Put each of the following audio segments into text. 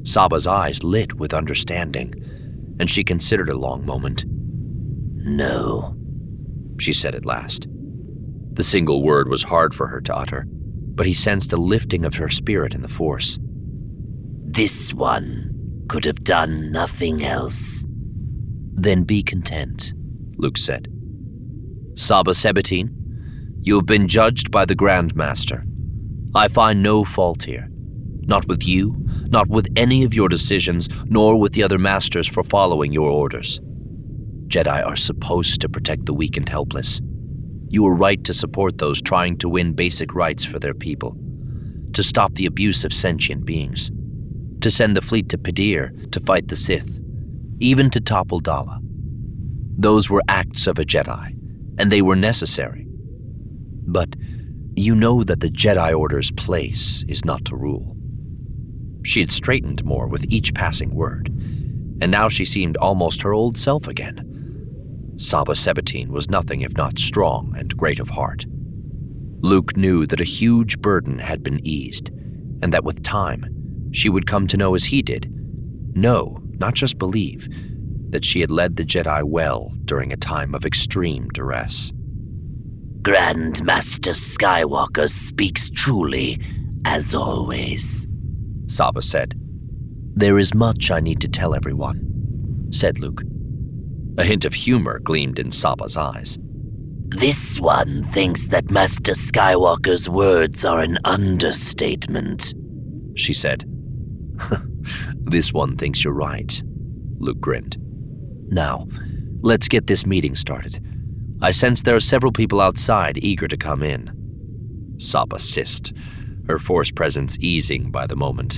Saba's eyes lit with understanding, and she considered a long moment. "No," she said at last. The single word was hard for her to utter, but he sensed a lifting of her spirit in the Force. "This one could have done nothing else." "Then be content," Luke said. "Saba Sebetine, you have been judged by the Grand Master. I find no fault here. Not with you, not with any of your decisions, nor with the other masters for following your orders. Jedi are supposed to protect the weak and helpless. You are right to support those trying to win basic rights for their people, to stop the abuse of sentient beings, to send the fleet to Pedir to fight the Sith, even to topple Dala. Those were acts of a Jedi, and they were necessary. But you know that the Jedi Order's place is not to rule." She had straightened more with each passing word, and now she seemed almost her old self again. Saba Sebetine was nothing if not strong and great of heart. Luke knew that a huge burden had been eased, and that with time, she would come to know as he did, know, not just believe, that she had led the Jedi well during a time of extreme duress. "Grand Master Skywalker speaks truly, as always," Saba said. "There is much I need to tell everyone," said Luke. A hint of humor gleamed in Saba's eyes. "This one thinks that Master Skywalker's words are an understatement," she said. "This one thinks you're right," Luke grinned. "Now, let's get this meeting started. I sense there are several people outside eager to come in." Saba hissed, her Force presence easing by the moment.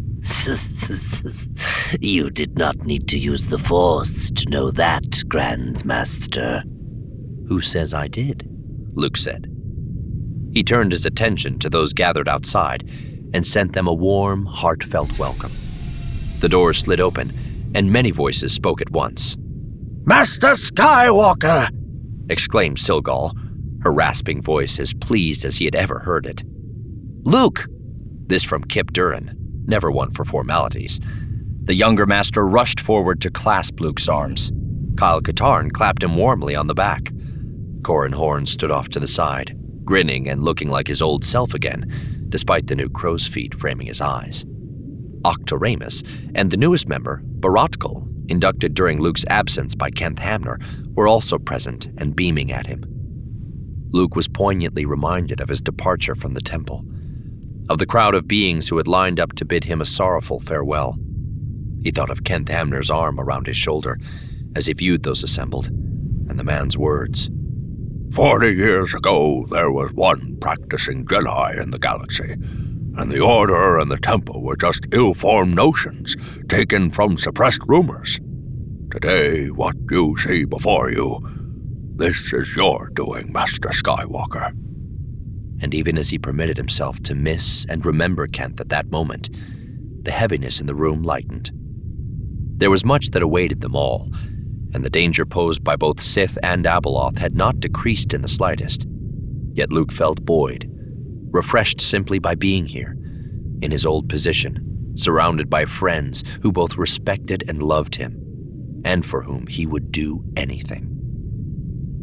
"You did not need to use the Force to know that, Grand Master." "Who says I did?" Luke said. He turned his attention to those gathered outside and sent them a warm, heartfelt welcome. The door slid open, and many voices spoke at once. "Master Skywalker!" exclaimed Silgal, her rasping voice as pleased as he had ever heard it. "Luke!" This from Kip Durin, never one for formalities. The younger master rushed forward to clasp Luke's arms. Kyle Katarn clapped him warmly on the back. Corran Horn stood off to the side, grinning and looking like his old self again, despite the new crow's feet framing his eyes. Octoramus and the newest member, Baratkal, inducted during Luke's absence by Kenth Hamner, were also present and beaming at him. Luke was poignantly reminded of his departure from the temple, of the crowd of beings who had lined up to bid him a sorrowful farewell. He thought of Kenth Hamner's arm around his shoulder as he viewed those assembled, and the man's words. 40 years ago, there was one practicing Jedi in the galaxy, and the Order and the Temple were just ill-formed notions taken from suppressed rumors. Today, what you see before you, this is your doing, Master Skywalker." And even as he permitted himself to miss and remember Kenth at that moment, the heaviness in the room lightened. There was much that awaited them all, and the danger posed by both Sith and Abeloth had not decreased in the slightest. Yet Luke felt buoyed, refreshed simply by being here, in his old position, surrounded by friends who both respected and loved him, and for whom he would do anything.